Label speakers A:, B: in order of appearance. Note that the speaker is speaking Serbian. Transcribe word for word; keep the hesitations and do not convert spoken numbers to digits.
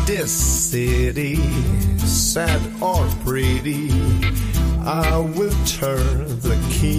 A: this city, sad or pretty, I will turn the key.